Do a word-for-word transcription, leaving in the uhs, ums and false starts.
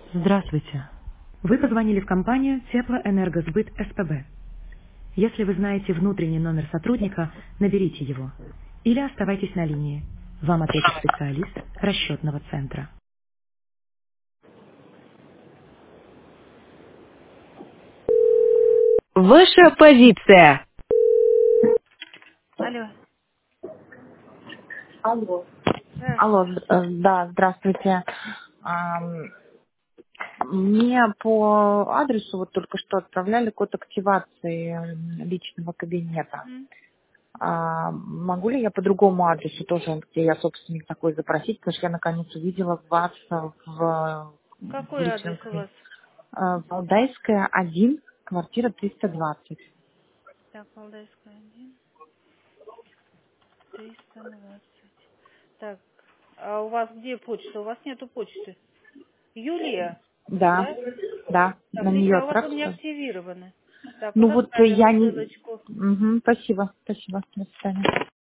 Здравствуйте. Вы позвонили в компанию Теплоэнергосбыт СПБ. Если вы знаете внутренний номер сотрудника, наберите его. Или оставайтесь на линии. Вам ответит специалист расчетного центра. Ваша позиция. Алло. Алло. Алло, Здравствуйте. э, да, здравствуйте. Ам, Мне по адресу вот только что отправляли код активации м, личного кабинета. Мгм. А, могу ли я по другому адресу тоже, где я собственник такой, запросить, потому что я наконец увидела вас в, в Какой личном адрес у кабинете. вас? А, Валдайская, один, квартира триста двадцать. Так, Валдайская один, триста двадцать. Так, а у вас где почта? У вас нету почты. Юлия, Да, да? да, Так, на нее ничего, у вас он не отправьте. активированы. Так, вот Ну вот э, отправила я не... ссылочку. Мгм, спасибо, спасибо, до свидания.